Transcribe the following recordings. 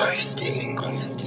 Костей.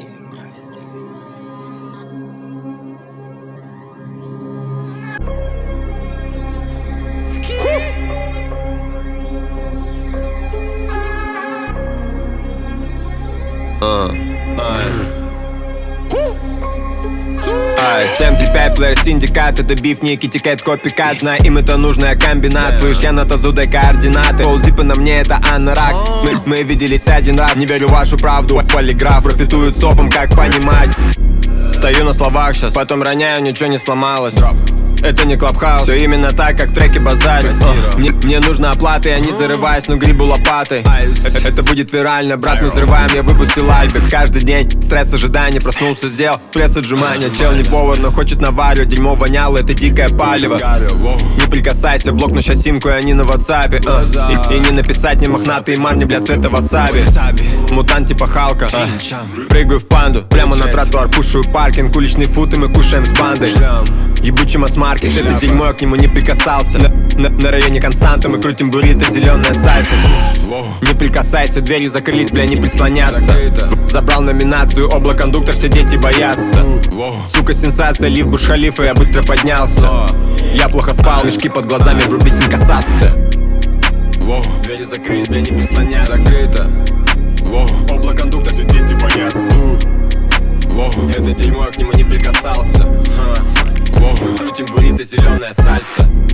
Ай, 735, плеер синдикат, это биф, не китикет, копикат. Знай, им это нужная комбинация. Слышь, я на тазу, дай координаты. Ползипы на мне, это Анна Рак. Мы виделись один раз, не верю в вашу правду. Полиграф профитует сопом, как понимать. Стою на словах сейчас, потом роняю, ничего не сломалось. Это не клабхаус, все именно так, как треки базарят. Мне нужна оплата, я не зарываюсь, но грибу лопатой. Это будет вирально, брат, мы взрываем, я выпустил альбик. Каждый день стресс, ожидания, проснулся, сделал пресс отжимания. Чел не повар, но хочет наваривать, дерьмо воняло, это дикое палево. Не прикасайся, блокну сейчас симку, и они на ватсапе. И не написать, не мохнатые марни, блядь, цвета васаби. Мутант типа Халка, прыгаю в панду, прямо на тротуар, пушую паркинг. Уличные футы мы кушаем с бандой. Ебучий масс-маркет, это дерьмо, я к нему не прикасался. На районе Константа мы крутим буррито, зеленая сальса. Не прикасайся, двери закрылись, бля, не прислоняться. Забрал номинацию, облак-кондуктор, все дети боятся. Сука, сенсация, лифт Бурдж-Халифа, я быстро поднялся. Я плохо спал, мешки под глазами, врубись, не касаться. Двери закрылись, бля, не прислоняться. Закрыто. Облак-кондуктор, все дети боятся. Это дерьмо, я к нему не прикасался. Крутим буррито, зеленая сальса.